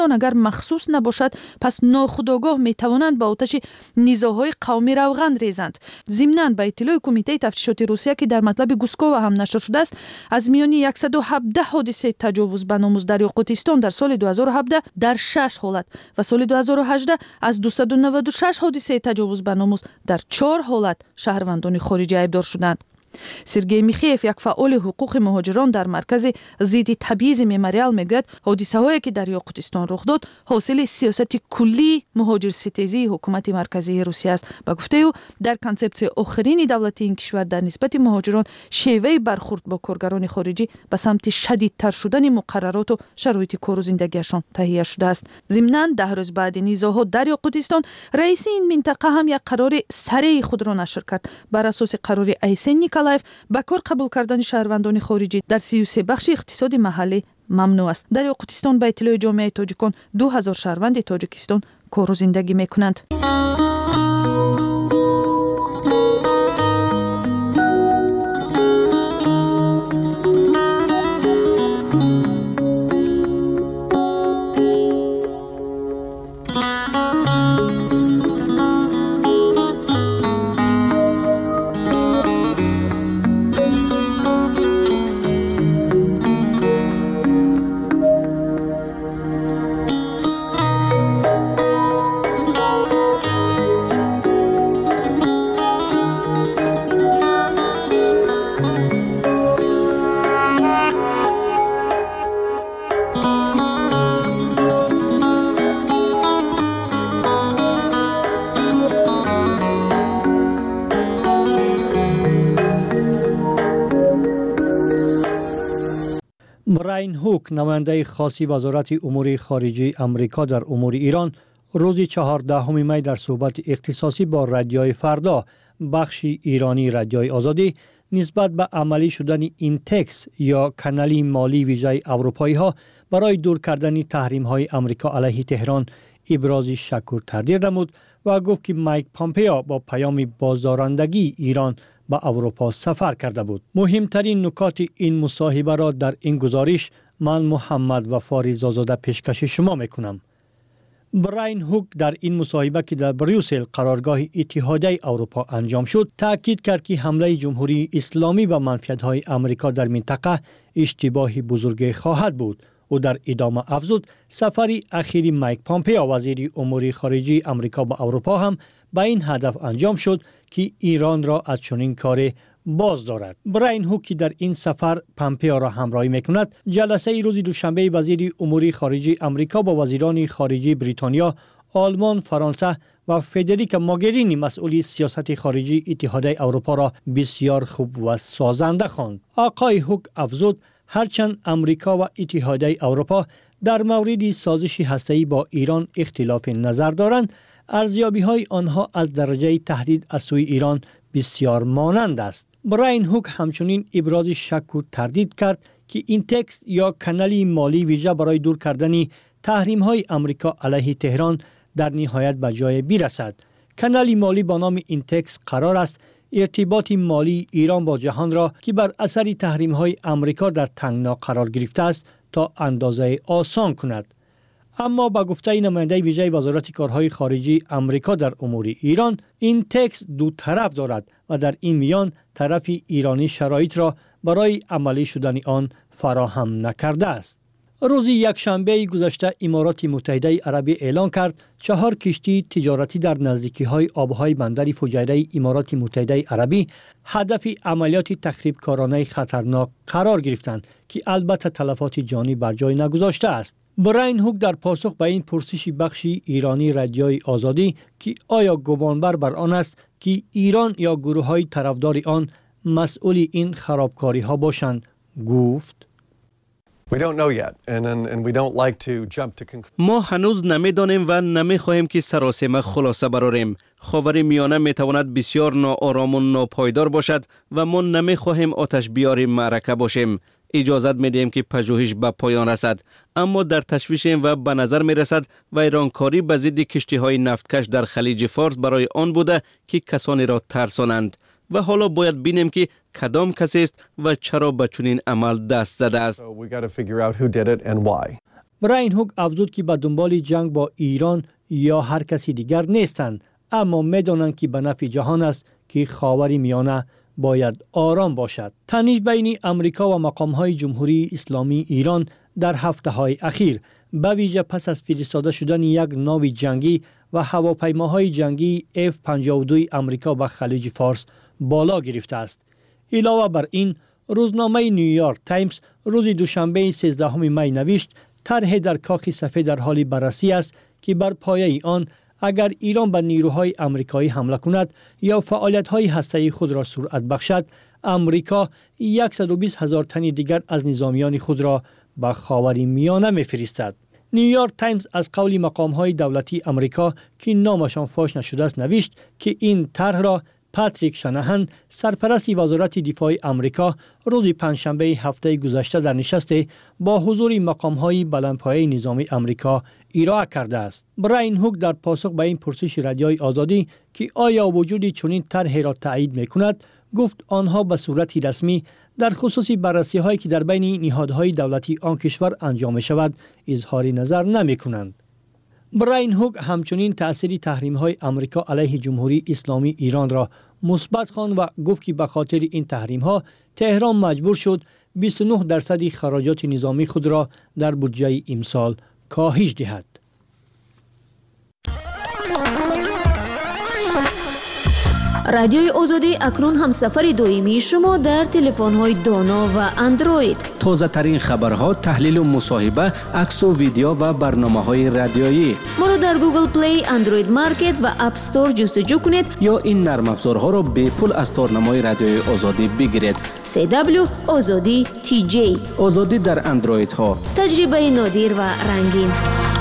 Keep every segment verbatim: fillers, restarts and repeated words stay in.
اگر مخصوص نباشد پس ناخودآگاه میتوانند با آتش نیزاهای قومی روغن ریزند. ضمناً به اطلاع کمیته تفتیشات روسیه که در مطلب گوسکووا هم نشر شده است، از میان صد و هفده حادثه تجاوز به ناموس در یاقوتستان در سال دو هزار و هفده در شش حالت و سال دو هزار و هجده از دویست و نود و شش حادثه تجاوز به ناموس در چهار حالت شهروندان خارجی ایبدار شدند. سرگئی میخیف، یک فعال حقوق مهاجران در مرکز ضد تبعیض مموریال میگوید حادثه‌هایی که در یاقوتستان رخ داد حاصل سیاست کلی مهاجر ستیزی حکومت مرکزی روسیه است. با گفته او در کنسپت آخرین دولت این کشور در نسبت مهاجران شیوه برخورد با کارگران خارجی به سمت شدیدتر شدن مقررات و شرایط کار و زندگیشان تهیه شده است. ضمناً ده روز بعد نیزاها در یاقوتستان رئیس این منطقه هم یک قرار سریع خود را نشر کرد. بر اساس قرار ایسن نیکولایف به کار قبول کردن شهروندان خارجی در سی و سه بخش اقتصادی محلی ممنوع است. در یاقوتستان به اطلاع جامعه تاجیکان دو هزار شهروند تاجیکستان کار و زندگی میکنند. براین هوک، نماینده خاصی وزارت امور خارجه امریکا در امور ایران، روز چهاردهم می در صحبت اختصاصی با رادیوی فردا بخش ایرانی رادیوی آزادی نسبت به عملی شدن این تکس یا کانالی مالی ویژه اروپایی ها برای دور کردن تحریم های امریکا علیه تهران ابراز شک و تردید نمود و گفت که مایک پامپئو با پیام بازدارندگی ایران به اروپا سفر کرده بود. مهمترین نکات این مصاحبه را در این گزارش من محمد وفا رضازاده پیشکش شما میکنم. براین هوک در این مصاحبه که در بریوسل قرارگاه اتحادیه اروپا انجام شد، تاکید کرد که حمله جمهوری اسلامی به منفعت‌های امریکا در منطقه اشتباهی بزرگ خواهد بود. او در ادامه افزود سفر اخیر مایک پامپئو وزیر امور خارجه امریکا به اروپا هم به این هدف انجام شد که ایران را از چنین کار باز دارد. براین هوک که در این سفر پامپئو را همراهی میکند، جلسه روز دوشنبه وزیر امور خارجه امریکا با وزیران خارجه بریتانیا، آلمان، فرانسه و فدریکا موگرینی مسئول سیاست خارجی اتحادیه اروپا را بسیار خوب و سازنده خواند. آقای هوک افزود هرچند امریکا و اتحادیه اروپا در مورد سازش هسته‌ای با ایران اختلاف نظر دارند، ارزیابی‌های آنها از درجه تهدید از سوی ایران بسیار مانند است. براین هوک همچنین ابراز شک و تردید کرد که این تکست یا کانالی مالی ویژه برای دور کردن تحریم‌های امریکا علیه تهران در نهایت به جای برسد. کانالی مالی با نام این تکست قرار است ارتباط مالی ایران با جهان را که بر اثر تحریم‌های امریکا در تنگنا قرار گرفته است تا اندازه آسان کند. اما با گفته نماینده ویژه وزارت کارهای خارجه امریکا در امور ایران، این تکست دو طرف دارد و در این میان طرف ایرانی شرایط را برای عملی شدن آن فراهم نکرده است. روز یکشنبه گذشته امارات متحده عربی اعلان کرد چهار کشتی تجارتی در نزدیکی‌های آبهای بندر فجیره امارات متحده عربی هدف عملیات تخریبکارانه خطرناک قرار گرفتند که البته تلفات جانی بر جای نگذاشته است. براین هوک در پاسخ به این پرسش بخش ایرانی رادیوی آزادی که آیا گمانبر بر آن است که ایران یا گروه‌های طرفدار آن مسئول این خرابکاری ها باشند گفت: ما هنوز نمیدانیم و نمیخواهیم که سراسیمه خلاصه براریم. خاور میانه میتواند بسیار ناآرام و ناپایدار باشد و ما نمیخواهیم آتش بیار معرکه باشیم. اجازت میدیم که پژوهش به پایان رسد، اما در تشویشیم و به نظر میرسد ویرانکاری به ضد کشتی‌های نفتکش در خلیج فارس برای آن بوده که کسانی را ترسانند و حالا باید بینیم که کدام کسی است و چرا به چنین عمل دست زده است. براین هوک افزود که به دنبال جنگ با ایران یا هر کسی دیگر نیستند، اما می‌دانند که به نفع جهان است که خاور میانه باید آرام باشد. تنش بین امریکا و مقام‌های جمهوری اسلامی ایران در هفته‌های اخیر به ویژه پس از فرستاده شدن یک ناو جنگی و هواپیماهای جنگی اف پنجاه و دو امریکا به خلیج فارس بالا گرفته است. علاوه بر این، روزنامه نیویورک تایمز روز دوشنبه سیزدهم می نوشت طرح در کاخ سفید در حال بررسی است که بر پایه آن اگر ایران به نیروهای آمریکایی حمله کند یا فعالیت‌های هسته‌ای خود را سرعت بخشد، امریکا صد و بیست هزار تن دیگر از نظامیان خود را به خاورمیانه می‌فرستد. نیویورک تایمز از قول مقام‌های دولتی امریکا که نامشان فاش نشده است نوشت که این طرح را پاتریک شناهن، سرپرست وزارت دفاع امریکا، روز پنجشنبه هفته گذشته در نشست با حضور مقام‌های بلندپایه نظامی امریکا ارائه کرده است. براین هوک در پاسخ به این پرسش رادیوی آزادی که آیا وجود چنین طرحی را تایید می‌کند، گفت آنها به صورت رسمی در خصوص بررسی‌هایی که در بین نهادهای دولتی آن کشور انجام می‌شود اظهار نظر نمی‌کنند. براین هوک همچنین تأثیر تحریم‌های امریکا علیه جمهوری اسلامی ایران را مثبت خواند و گفت که به خاطر این تحریم‌ها تهران مجبور شد بیست و نه درصد خراجات نظامی خود را در بودجه امسال کاهش دهد. رادیوی آزادی اکنون هم سفر دائمی شما در تلفن‌های دانا و اندروید. تازه ترین خبرها، تحلیل و مصاحبه، عکس و ویدیو و برنامه‌های رادیویی. ما را در گوگل پلی، اندروید مارکت و اپ استور جستجو کنید یا این نرم افزارها را به پول از تارنمای رادیوی آزادی بگیرید. سی دبلیو آزادی تی جی. آزادی در اندروید ها. تجربه نادر و رنگین.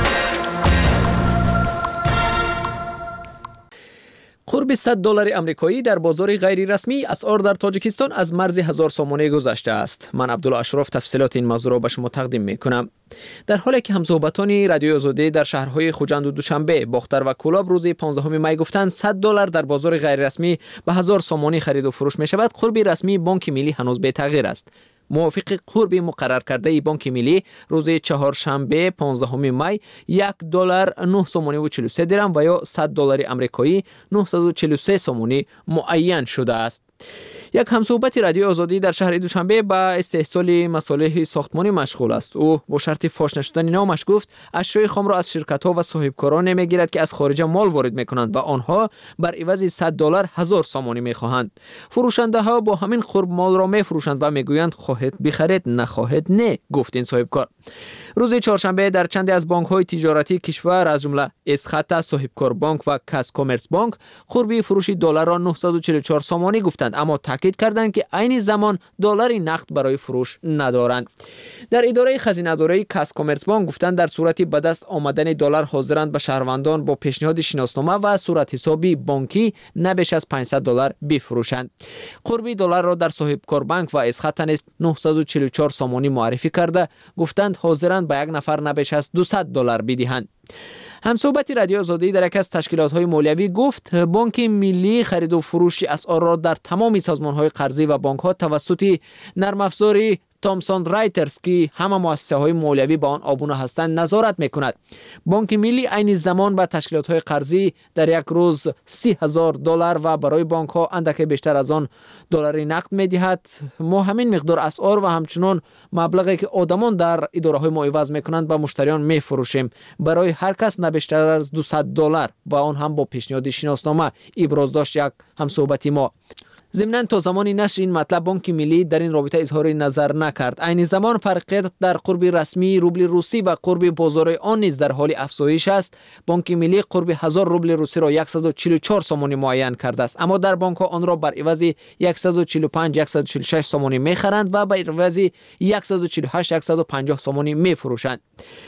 قرب صد دلار آمریکایی در بازار غیر رسمی اسعار در تاجیکستان از مرز هزار سامانه گذشته است. من عبدالله اشرف تفصیلات این موضوع را به شما تقدیم میکنم. در حالی که همصحبتان رادیوی آزادی در شهرهای خوجند و دوشنبه، باختر و کولاب روز پانزدهم می گفتند صد دلار در بازار غیر رسمی به هزار سامانه خرید و فروش می شود، قرب رسمی بانک ملی هنوز به تغییر است. موافق قرب مقرر کرده بانک ملی روز چهارشنبه پانزدهم می یک دلار نه سامانه و چهل و سه درم و یا صد دلار آمریکایی نهصد و چهل و سه سامانه معین شده است. یک همصحبت رادیو آزادی در شهر دوشنبه با استحصال مصالح ساختمانی مشغول است. او با شرط فاش نشدن نامش گفت اشیاء خام را از شرکت‌ها و صاحبکاران نمیگیرد که از خارج مال وارد میکنند و آنها بر عوض صد دلار هزار سامانه میخواهند. فروشنده ها با همین قرب مال را میفروشند و میگویند خواهد بخرید نخواهد نه، گفت این صاحبکار. روز چهارشنبه در چندی از بانک‌های تجارتی کشور از جمله اسخط صاحبکار بانک و کاس کامرس بانک قرب فروش دلار را نهصد و چهل و چهار سامانه گفتند، اما تاکید کردند که عین زمان دلار نقد برای فروش ندارند. در اداره خزینه‌داری کاس کامرس بانک گفتند در صورتی به دست آمدن دلار حاضرند به شهروندان با پیشنهاد شناسنامه و صورت حسابی بانکی نه بیش از پانصد دلار بفروشند. قرب دلار را در صاحبکار بانک و اسخط نیز نهصد و چهل و چهار سامانه معرفی کرده گفتند حاضرند به یک نفر نه بیش از دویست دلار بدهند. همصحبت رادیو آزادی در یک از تشکیلات‌های مالیوی گفت بانک ملی خرید و فروش اسعار را در تمام سازمان‌های قرضی و بانک‌ها توسط نرم افزاری تامسون رایترز که همه مؤسسه‌های مالیوی با آن آبونه هستند نظارت می‌کند. بانک ملی عین زمان به تشکیلات‌های قرضی در یک روز سی هزار دلار و برای بانک‌ها اندک بیشتر از آن دلار نقد می‌دهد. ما همین مقدار اسعار و همچنان مبلغی که آدمان در اداره‌های ما عوض می‌کنند به مشتریان می‌فروشیم برای هر کس نه بیشتر از دویست دلار و آن هم با پیشنهاد شناسنامه، ابراز داشت یک همصحبتی ما. ضمناً تا زمانی نشر این مطلب بانک ملی در این رابطه اظهار نظر نکرد. عین زمان فرقیت در قرب رسمی روبل روسی و قرب بازار آن نیز در حال افزایش است. بانک ملی قرب هزار روبل روسی را صد و چهل و چهار سامانه معین کرده است، اما در بانک ها آن را بر عوض صد و چهل و پنج صد و چهل و شش سامانه می‌خرند و بر عوض صد و چهل و هشت صد و پنجاه سامانه می‌فروشند.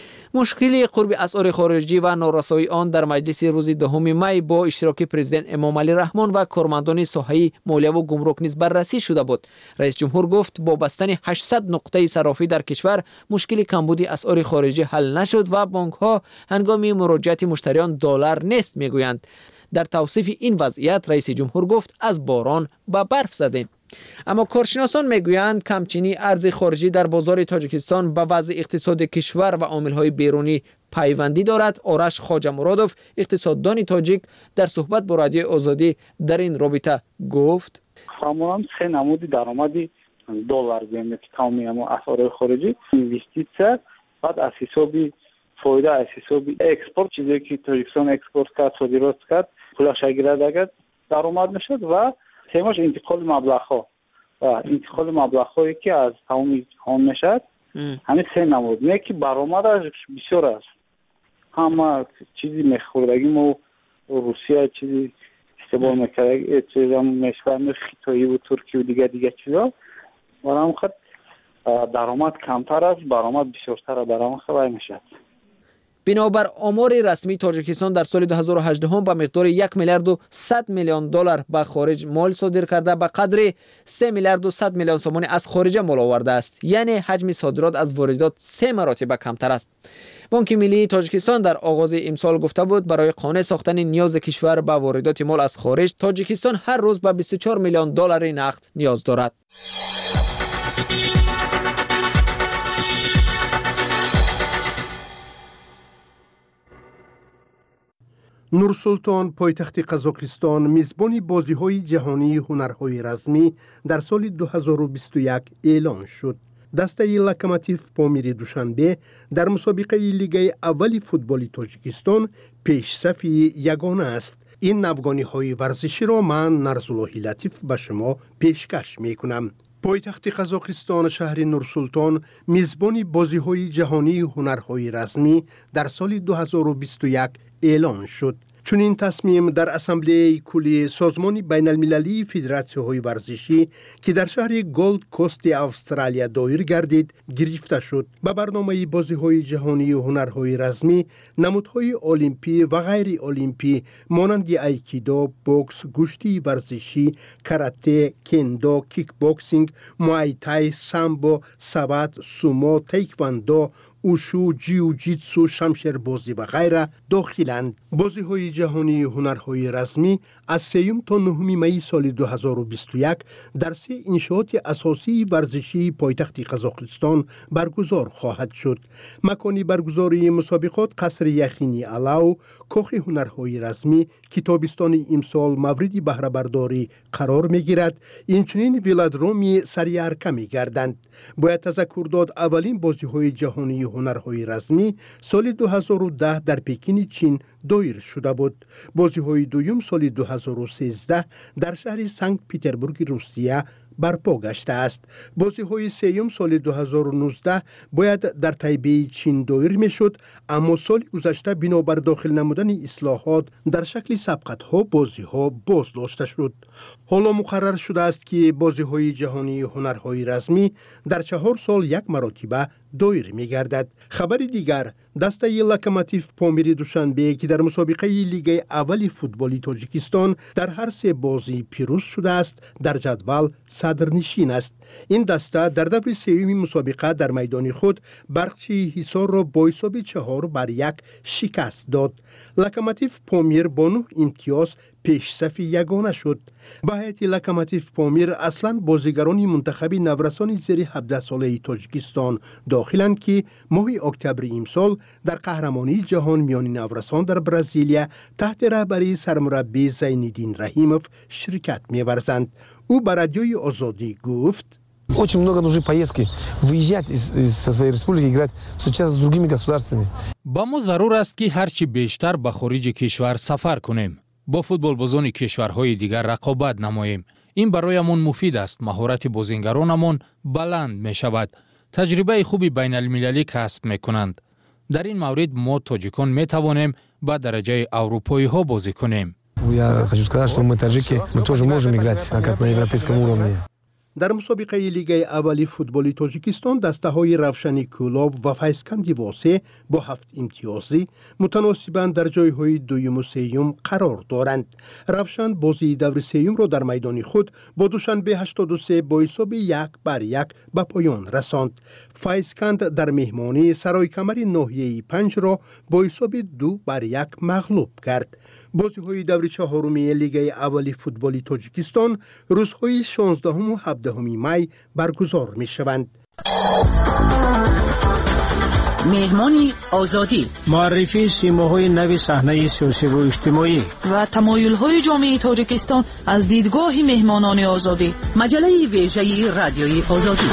مشکلی قرب اسعار خارجی و نارسایی آن در مجلس روز دهم می با اشتراک پرزیدنت امام علی رحمان و کارمندان ساحه مالیه و گمرک نیز بررسی شده بود. رئیس جمهور گفت با بستن هشتصد نقطه صرافی در کشور مشکل کمبود اسعار خارجی حل نشد و بانک ها هنگام مراجعت مشتریان دلار نیست میگویند. در توصیف این وضعیت رئیس جمهور گفت از باران به برف زدیم. اما کارشناسان میگویند کمچینی ارز خارجی در بازار تاجیکستان به وضع اقتصاد کشور و عامل‌های بیرونی پیوندی دارد. آرش خواجه مرادوف اقتصاددان تاجیک در صحبت با رادیوی آزادی در این رابطه گفت معمولا سه نمود درآمدی دلار زمینه که تمامی اما اسعار خارجی اینوستیسیا بعد از حسابی فایده از حسابی اکسپورت چیزی که تاجیکستان اکسپورت کرد صادرات کرد پولش گیرد اگر درآمد میشد و سومش انتقال مبلغ‌ها و انتقال مبلغ‌هایی که از تمامی جهان میشد همین سه نمود نه که برآمدش بسیار است. همه چیزی میخوردگی ما روسیه چیزی استفاده میکرد چیزا میشوند خیتایی و ترکی و دیگه دیگه چیزا ولی خود درآمد کمتر است برآمد بیشتر درآمد خبر میشد. بنابر آمار رسمی تاجیکستان در سال دو هزار و هجده به مقدار یک میلیارد و صد میلیون دلار به خارج مال صادر کرده به قدر سه میلیارد و صد میلیون سوم از خارج مال آورده است. یعنی حجم صادرات از واردات سه مراتب کمتر است. بانک ملی تاجیکستان در آغاز امسال گفته بود برای قانع ساختن نیاز کشور به واردات مال از خارج تاجیکستان هر روز به بیست و چهار میلیون دلار نقد نیاز دارد. نورسلطان پایتخت قزاقستان میزبان بازی‌های جهانی هنرهای رزمی در سال دو هزار و بیست و یک اعلان شد. دسته لوکوموتیو پامیر دوشنبه در مسابقه لیگ اول فوتبال تاجیکستان پیش صف یگانه است. این نوگانی‌های ورزشی را من نرزالله لطیف به شما پیشکش می‌کنم. پایتخت قزاقستان شهر نورسلطان میزبان بازی‌های جهانی هنرهای رزمی در سال دو هزار و بیست و یک اعلان شد. چون این تصمیم در اسامبله کلی سازمان بین المللی فدراسیون های ورزشی که در شهر گولد کوست استرالیا دایر گردید گرفته شد. به برنامه بازی های جهانی و هنرهای رزمی نمودهای المپی و غیر المپی مانند ایکیدو، بوکس، گشتی ورزشی، کاراته، کندو، کیک بوکسینگ، موای تای، سامبو، سبات، سومو، تایکواندو، اوشو، جیو جیتسو، شمشیر بازی و غیره داخلند. بازی های جهانی هنرهای رزمی از سوم تا نهم می سال دو هزار و بیست و یک در سه انشاءات اساسی ورزشی پایتخت قزاقستان برگزار خواهد شد. مکانی برگزاری مسابقات قصر یخینی الاو، کاخ هنرهای رزمی که تابستان امسال مورد بهره برداری قرار می گیرد، اینچنین ولودرومی سریارکه می گردند. باید تذکر داد اولین بازی های جهانی هنرهای رزمی سال دو هزار و ده در پکین چین دایر شده بود. بازی های دوم سال دو هزار و سیزده در شهر سنت پترزبورگ روسیه برپا گشته است. بازی های سوم سال دو هزار و نوزده باید در تایپی چین دایر می شد، اما سال گذشته بنابر داخل نمودن اصلاحات در شکل سبقت ها بازی ها باز داشته شد. حالا مقرر شده است که بازی های جهانی هنرهای رزمی در چهار سال یک مرتبه دایر می گردد. خبر دیگر، دسته لوکوموتیو پامیر دوشنبه که در مسابقه لیگ اول فوتبال تاجیکستان در هر سه بازی پیروز شده است در جدول صدرنشین است. این دسته در دور سوم مسابقه در میدان خود برقچی حصار را با حساب چهار بر یک شکست داد. لوکوموتیو پامیر با نه امتیاز پیش صف یگانه شد. به هیئت لوکوموتیو پامیر اصلا بازیگران منتخب نورسان زیر هفده ساله تاجیکستان داخلند که ماه اکتبر امسال در قهرمانی جهان میان نورسان در برزیلیا تحت رهبری سرمربی زینالدین رحیموف شرکت می‌ورزند. او به رادیوی آزادی گفت: Очень много нужны поездки, выезжать из, из, со своей республики, играть, встречаться с другими государствами. با ما ضرور است که هرچی بیشتر به خارج کشور سفر کنیم. با فوتبالبازان کشورهای دیگر رقابت نماییم. این برایمان مفید است. مهارت بازیگرانمان بلند می شود. تجربه خوبی بین المللی کسب می کنند. در این مورد ما تاجیکان می توانیم به درجه اروپایی ها بازی کنیم. Я хочу сказать, что мы таджики, мы тоже можем играть как на европейском уровне. در مسابقه لیگ اولی فوتبال تاجیکستان دسته‌های روشن کلاب و فیضکند واسه با هفت امتیازی متناسباً در جایهای دوم و سوم قرار دارند. روشن بازی دور سوم را در میدان خود با دوشنبه هشتاد و سه با حساب یک بر یک به پایان رساند. فیضکند در مهمانی سرای کمر ناحیه پنج را با حساب دو بر یک مغلوب کرد. بازی‌های دور چهارمی لیگ اولی فوتبال تاجیکستان روزهای شانزدهم و هفدهم می برگزار می‌شوند. مهمانی آزادی، معرفی سیماهای نو صحنه سیاسی و اجتماعی و تمایل‌های جامعه تاجیکستان از دیدگاه مهمانان آزادی. مجله ویژه رادیوی آزادی.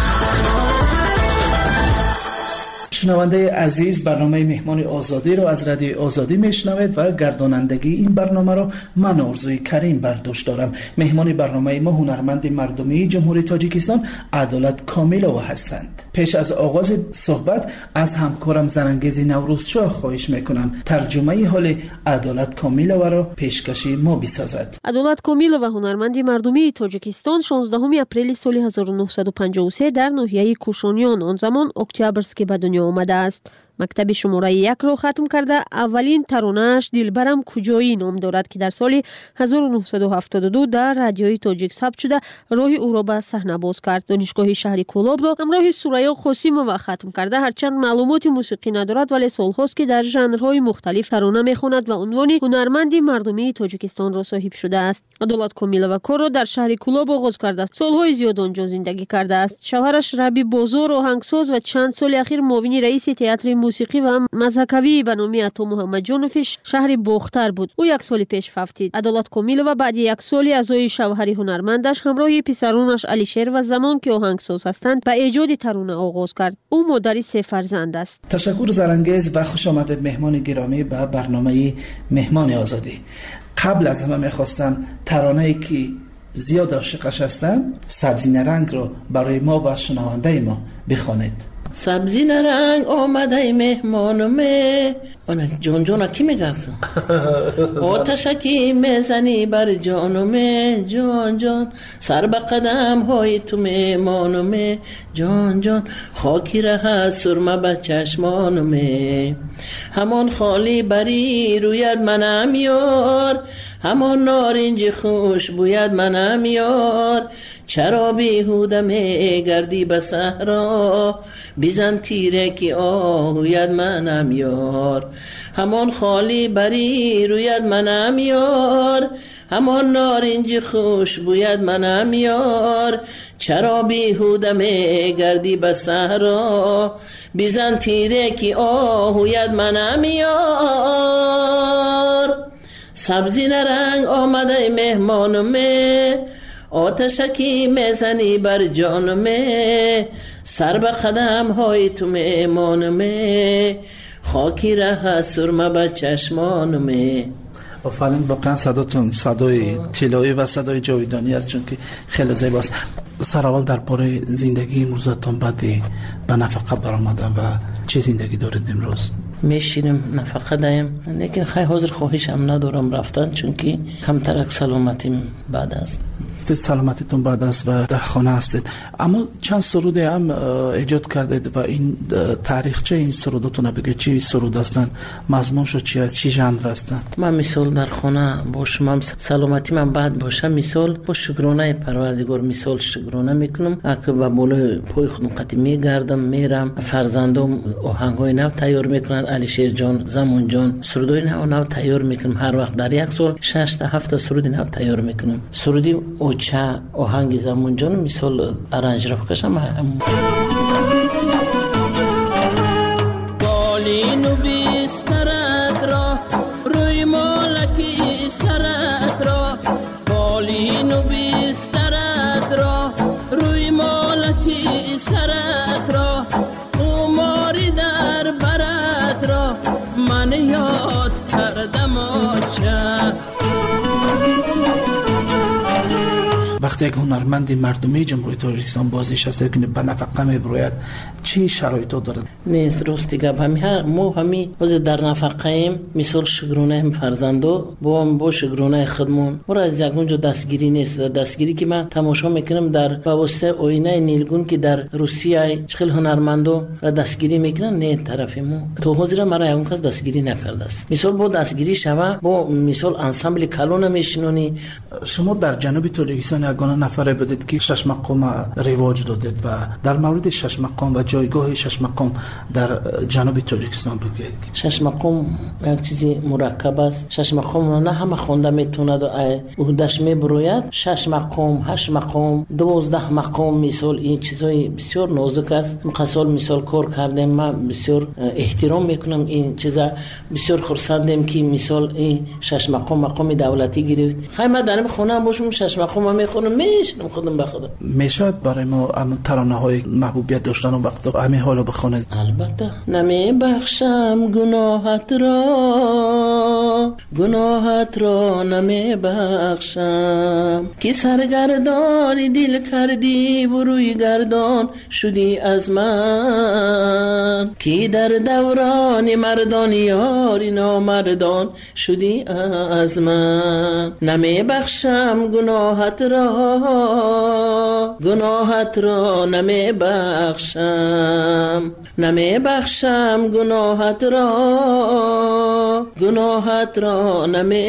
شنونده عزیز، برنامه مهمان آزادی را از رادیو آزادی میشنوید و گردانندگی این برنامه را من آرزوی کریم بر دوش دارم. مهمان برنامه ما هنرمند مردمی جمهوری تاجیکستان عدالت کامیلووا هستند. پیش از آغاز صحبت از همکارم زرانگیز نوروزشاه خواهش میکنم ترجمه حال عدالت کامیلووا را پیشکشی ما بسازد. عدالت کامیلووا هنرمند مردمی تاجیکستان شانزدهم اپریل سال هزار و نهصد و پنجاه و سه در ناحیه کوشانیان، آن زمان اکتبرسک، به دنیا آمده است. مکتب شماره یک را ختم کرده. اولین ترانه‌اش دلبرم کجایی نام دارد که در سال هزار و نهصد و هفتاد و دو در رادیوی تاجیک ثبت شده راه او را به صحنه باز کرد. دانشگاه شهر کولاب را همراه سوریا خاسیمووا ختم کرده. هرچند معلومات موسیقی ندارد ولی سالهاست که در ژانرهای مختلف ترانه میخواند و عنوان هنرمند مردمی تاجیکستان را صاحب شده است. عدالت کامیلووا کار را در شهر کولاب آغاز کرده. سالهای زیاد آنجا زندگی کرده است. شوهرش ربی بازار آهنگساز و چند سال اخیر معاون رئیس تئاتر موسیقی و مذهبی به نام عطا محمد جانوفش شهر باختر بود. او یک سال پیش فوتید. عدالت کامیلووا بعد یک سالی ازای شوهر هنرمندش همراه پسرانش علیشیر و زمان که آهنگساز هستند به ایجاد ترانه آغاز کرد. او مادر سه فرزند است. تشکر زرانگیز و خوش آمدید مهمان گرامی به برنامه مهمان آزادی. قبل از همه میخواستم ترانه‌ای که زیاد عاشقش هستم، سبزی نرنگ رو برای ما و شنونده ما بخوانید. سبزی نرنگ آمده مهمانمه، آنه جون جون کی میگه آتشکی میزنی بر جانمه، جان جان سر به قدم های تو مهمانمه، جان جان خاکی ره سرمه به چشمانمه، همان خالی بری روید منم یار، همان نارنج خوش بوید منم یار، چرا بیهوده می گردی به صحرا، بیزن تیره که آهوید منم یار، همان خالی بری روید منم یار، همان نارنج خوش بوید منم یار، چرا بیهوده می گردی به صحرا، بیزن تیره که آهوید منم یار. سبزی نرنگ آمده مهمانمه، آتشکی میزنی بر جانمه، سر به قدم های تو مهمانمه، خاکی ره سرمه به چشمانمه. آفرین، واقعا صداتون صدای طلایی و صدای جاویدانی است، چون که خیلی زیباست. سر اول در باره زندگی امروزتان بعدی به نفقه برآمدن و چه زندگی دارید امروز؟ میشینم نفقه دایم، لیکن خیلی حاضر خواهشم ندارم رفتن، چون که کمترک سلامتیم بعد است. سلامتیتون بعد است و در خانه هستید، اما چند سرود هم ایجاد کردید و این تاریخچه این سروداتون بگید چی سرود هستن، مضمونشو چی است، چی ژانر هستن؟ من مثال در خانه باشم، هم سلامتی من بعد باشه، مثال با شکرانه پروردگار مثال شکرانه میکنم، اگه با بالای پای خودم قطعی میگردم میرم، فرزندم آهنگای نو تیار میکنند، علیشیر جان، زمان جان سرودای نو نو تیار میکنم، هر وقت در یک سال شش تا هفت سرود نو تیار میکنم. سرودی چه آهنگ زمان جان مثال ارنج را بکشم، بالین و بیسترت را روی مالکی سرت را، بالین و بیسترت را روی مالکی سرت را، قماری در برت را من یاد کردم آچه. وقتی یک هنرمند مردمی جمهوری تاجیکستان بازنشسته که به نفقه میبراید چی شرایطی دارد؟ نیست راستی گپ همین ما همین باز در نفقه ایم مثال شگرونه هم فرزندو با هم با شگرونه خودمون مرا از یگونجا دستگیری نیست و دستگیری که من تماشا میکنم در واسطه آینه نیلگون که در روسیه خیلی هنرمندو را دستگیری میکنن نه طرف ما تو حاضر مرا یگون کس دستگیری نکرده است مثال با دستگیری شوه با مثال انسامبل کلون میشنونی. شما در جنوب تاجیکستان یگانه نفره بودید که شش مقام رواج دادید و در مورد شش مقام و جایگاه شش مقام در جنوب تاجیکستان بگویید. شش مقام یک چیزی مرکب است. شش مقام نه همه خونده میتونه و عهده‌اش میبروید. شش مقام، هشت مقام، دوازده مقام مثال این چیزای بسیار نازک است. مثال مثال کار کردم من بسیار احترام میکنم این چیزا بسیار خرسندم که مثال این شش مقام مقام دولتی گرفت. خیلی در خونه هم باشم شش مقام میخونم میشنم خودم به خودم. میشد برای ما اون ترانه‌های محبوبیت داشتن اون وقت همین حالا بخونید؟ البته. نمیبخشم گناهت را گناهت را نمیبخشم که سرگردانی دل کردی و روی گردان شدی از من که در دوران مردان یاری نامردان شدی از من. نمیبخشم گناهت را گناهت را نمیبخشم نمیبخشم گناهت را گناهت را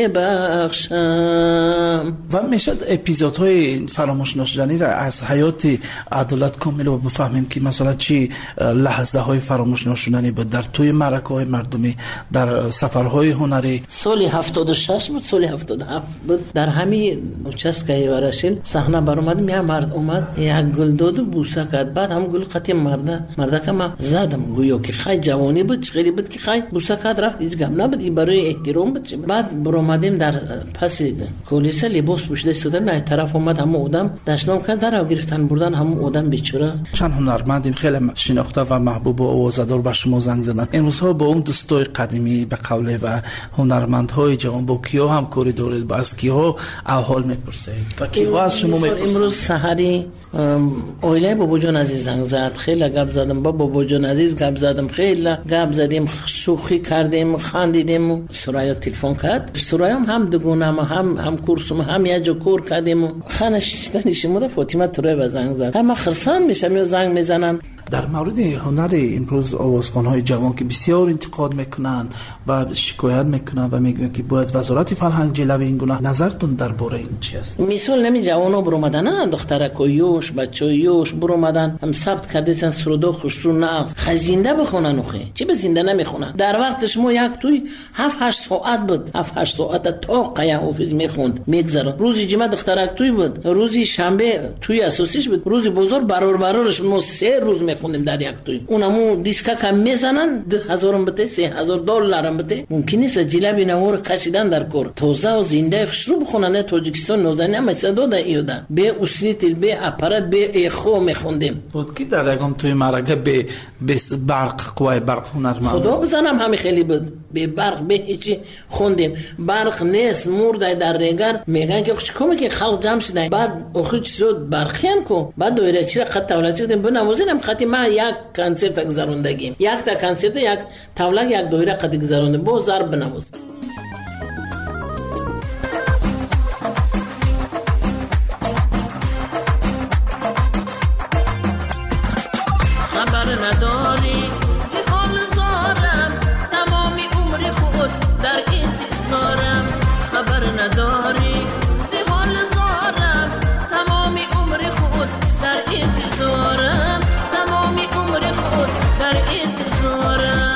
نمیبخشم. و میشد اپیزودهای فراموش نشدنی را از حیات عدالت کامل و بفهمیم که مثلا چی لحظه های فراموش نشدنی بود در توی معرکه های مردمی در سفرهای هنری؟ سال هفتاد و شش بود سال هفتاد و هفت بود در همین چسکای ورشل صحنه برآمد یه مرد اومد یک گل داد و بوسه کرد بعد هم گل قطعی مرده مرده که من زدم گویا که خیلی جوانی بود خیلی بود که خیلی بوسه کرد رفت هیچ گم نبود این برای احترام بود. بعد برآمدیم در پس کلیسا لباس پوشیده استادم نه طرف اومد هم آدم دشنام کرد در گرفتن بردن هم آدم بیچاره. چند هنرمندیم خیلی شناخته و محبوب و آوازدار به شما زنگ زدن امروز ها با اون دوستای قدیمی به قوله و هنرمندهای جوان با کیا هم کاری دارید با از کیا احوال میپرسید و کیا از شما میپرسید؟ امروز سحری اویله بابا جان عزیز زنگ زد خیلی گپ زدم با بابا جان عزیز گپ زدم خیلی گپ زدیم شوخی کردیم خندیدیم. سرایا تلفن کرد سرایا هم دگونم هم هم کورسم هم یه جا کور کردیم خانه شیشتنی شما فاطمه تروی زنگ زد هم خرسان میشم یا زنگ میزنن. در مورد هنر امروز آوازخوان‌های جوان که بسیار انتقاد میکنن و شکایت میکنن و میگن که باید وزارت فرهنگ جلوی این گناه، نظرتون درباره این چی است؟ مثال نمی جوانا برآمدن دخترکویوش بچویوش برآمدن هم ثبت کردن سرودا خوشرو نغز خزینده بخونن اخه چی به زنده نمیخونن. در وقتش ما یک توی هفت هشت ساعت بود هفت هشت ساعت تا قیا حافظ میخوند میگذره. روزی جمعه دخترک توی بود روزی شنبه توی اساسیش بود روزی بزرگ برار برارش ما سه روز میخوندیم در یک توی. اونمو دیسکا کم میزنن ده هزارم بته سه هزار دلارم بته ممکن نیست جلبی نور کشیدن در کور توزه و زنده شروع بخونن. تاجیکستان نوزنی هم صدا ده ایودا به اسنیتل به اپارات به اخو میخوندیم بود که در یکم توی مرکه به بس برق قوای برق هنرمند خدا بزنم همین خیلی بود به برق به هیچی خوندیم. برق نیست مرده در رگر میگن که چیکار که خلق جمع شدن بعد اخو چیزود برقیان کو بعد دویره چی خط تولد کردیم بنوازیم خطی ما یک کنسرت گذروندگیم یک تا کنسرت یک تولد یک دویره خط گذروندیم با ضرب بنوازیم. خبر نداری زحال زارم تمامی عمر خود در انتظارم. خبر نداری زحال زارم تمامی عمر خود در انتظارم تمامی عمر خود در انتظارم.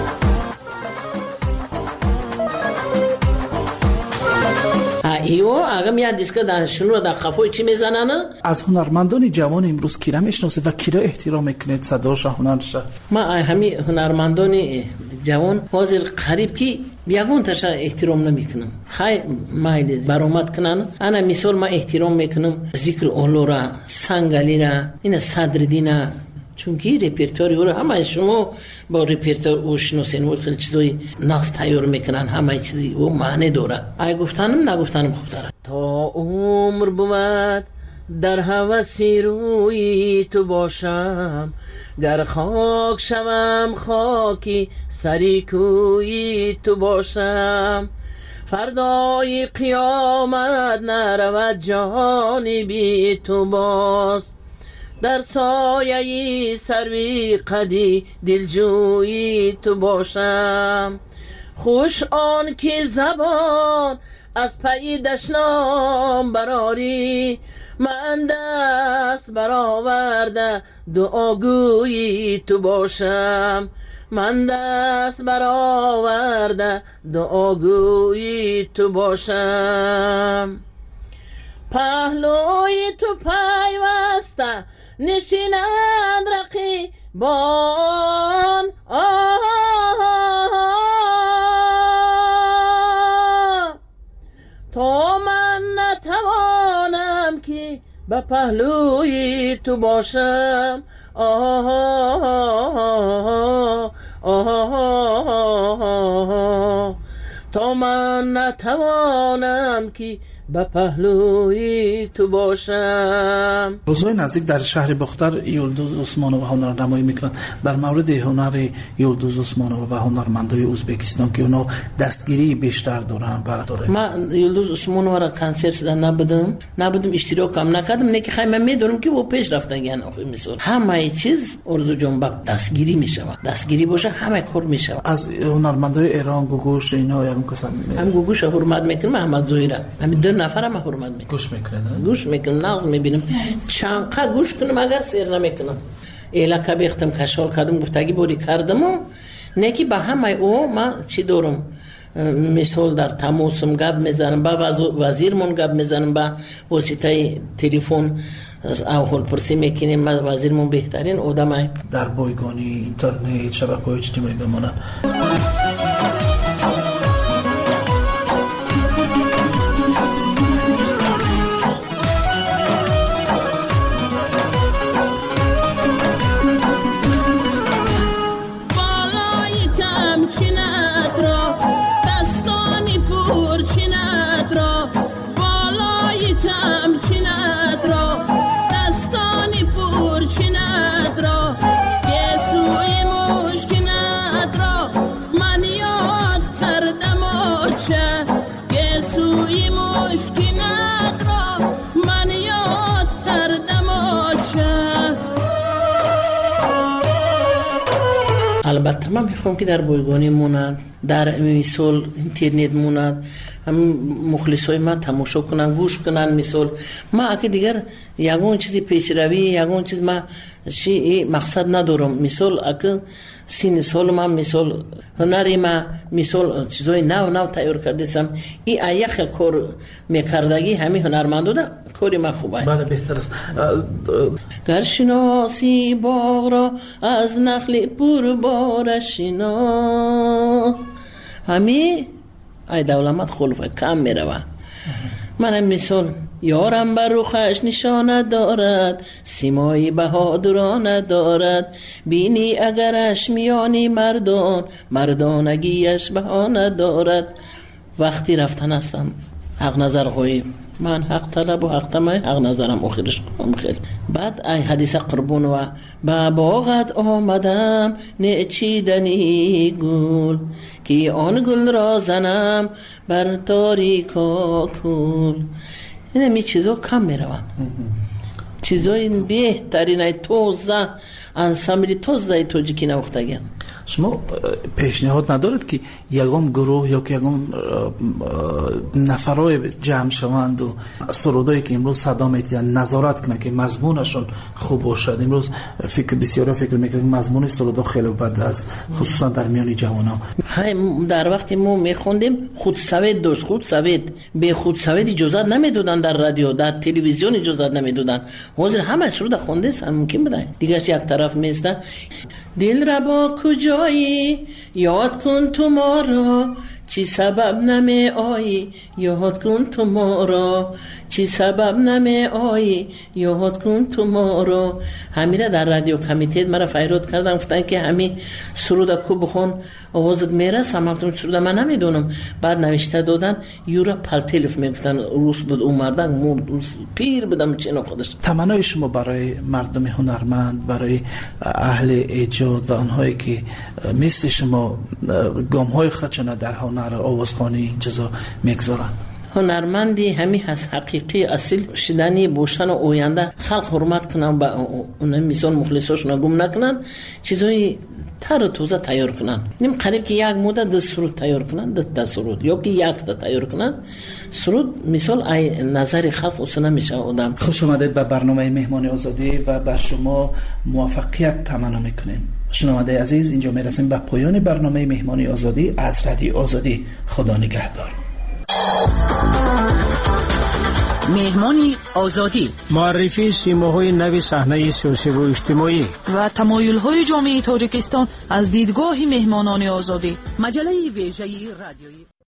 ایو اگه میاد دیسکا دانشجو در خفای چی میزنن؟ از هنرمندان جوان امروز کیرا میشناسه و کیرا احترام میکنید صداش هنرش؟ ما همین هنرمندان جوان حاضر قریب کی یگون تاشا احترام نمیکنم خیلی مایل برآمد کنن. انا مثال ما احترام میکنم ذکر اولورا سنگالی را این صدرالدین چونکی رپرتوری رو همه از شما با رپرتور او شناسین و خیلی چیزای نقص تیار میکنن همه چیزی او معنی داره. ای گفتنم نگفتنم خوب داره. تا عمر بود در هوس روی تو باشم، گر خاک شوم خاکی سری کوی تو باشم. فردای قیامت نرود جانی بی تو باز، در سایه سروی قدی دلجویی تو باشم. خوش آن که زبان از پی دشنام براری، من دست برآورده دعاگویی تو باشم. من دست برآورده دعاگویی تو باشم. پهلوی تو پیوسته نشینند رقیبان، تا من نتوانم که به پهلوی تو باشم. آه آه آه تا من نتوانم که به پهلوی تو باشم. روزهای نزدیک در شهر بختر یلدوز عثمانووا هنرنمایی میکنند. در مورد هنر یلدوز عثمانووا و هنرمندای ازبکستان که اونا دستگیری بیشتر دارن و داره. من یلدوز عثمانووا را کنسرت دادن نبودم نبودم اشتراک هم نکردم، نه که خیلی میدونم که او پیش رفتگن. آخه مثلا همه چیز ارزو جنبک دستگیری میشود، دستگیری باشه همه کار میشود. از هنرمندای ایران گوگوش اینا یارم کسان هم گوگوش حرمت میکنم، محمد زهیره همین دو نفر هم حرمت میکنم. گوش میکنم گوش میکنم نغز میبینم چند قد گوش کنم اگر سیر نمیکنم. ایلا که بیختم کشال کردم گفتگی بوری کردم و نه که به همه او من چی دارم، مثال در تماسم گپ میزنم، با وزیرمون گپ میزنم، با واسطه تلفن اول پرسی میکنیم. وزیرمون بهترین آدمه. در بایگانی اینترنت شبکه‌های اجتماعی بمونن. البته من میخوام که در بایگانی مونن، در مثال اینترنت مونن، هم مخلصای من تماشا کنن گوش کنن. مثال ما اگه دیگر یگون چیزی پیشروی یگون چیز ما چی مقصد ندارم. مثال اگه سین سال من مثال هنری ما مثال چیزای نو نو تیار کردم، این ایخ کار میکردگی همین هنرمندو ده کاری ما خوبه. بله بهتر است. گر شناسی باغ را از نخل پر بار شناس، همین ای دولمت خلوفه کم میروه. منم مثال یارم بر روخش نشانه دارد، سیمای بهادرانه دارد، بینی اگرش میانی مردان، مردانگیش بهانه دارد. وقتی رفتن هستم حق نظر خوی من حق طلب و حق تمای حق نظرم آخرش کنم خیلی. بعد ای حدیث قربون و با باغت آمدم نچیدنی گل، که آن گل را زنم بر تاریکا کل. این همی چیزا کم میرون، چیزای بهترین ای توزه انسامبلی توزه توجیکی نوختگن. شما پیشنهاد ندارد که یگام گروه یا که یگام نفرای جمع شوند و سرودایی که امروز صدا میتین نظارت کنن که مضمونشون خوب باشد؟ امروز فکر بسیاری فکر میکنن مضمون سرودا خیلی بد است، خصوصا در میان جوانان. خیلی در وقتی ما میخوندیم خود سوید داشت، خود سوید به خود سوید اجازت نمیدادن، در رادیو در تلویزیون اجازت نمیدادن. حاضر همه سرود خونده سن ممکن بودن دیگه یک طرف میسته. دل را با کجایی یاد کن تو ما را، چی سبب نمی آیی یاد کن تو ما را، چی سبب نمی آیی یاد کن تو ما را. همیره در رادیو کمیته مرا فریاد کردن، گفتن که همین سرود کو بخون آوازت میرسه. من گفتم سرود من نمیدونم. بعد نوشته دادن یورا پالتلف میگفتن، روس بود اون مردن مرد پیر بدم چینا خودش. تمنای شما برای مردم هنرمند، برای اهل ایجاد و آنهایی که مثل شما گام های خودشان در هنر آوازخوانی این چیزا میگذارن؟ هنرمندی همین هست، حقیقی اصیل شدنی باشن و آینده خلق حرمت کنن، با اون میزان مخلصاشون گم نکنن، چیزای تر توزه تیار کنن. نیم قریب که یک مدت ده سرود تیار کنن، ده ده سرود یا که یک ده تیار کنن سرود، مثال ای نظر خلق اصلا نمیشه آدم. خوش آمدید به برنامه مهمان آزادی و به شما موفقیت تمنا میکنیم. شنونده عزیز، اینجا میرسیم به پایان برنامه مهمان آزادی از رادیو آزادی. خدا نگهدار. مهمانی آزادی، معرفی سیماهای نوی صحنه سیاسی و اجتماعی و تمایل‌های جامعه تاجیکستان از دیدگاه مهمانان آزادی. مجله ویژه رادیویی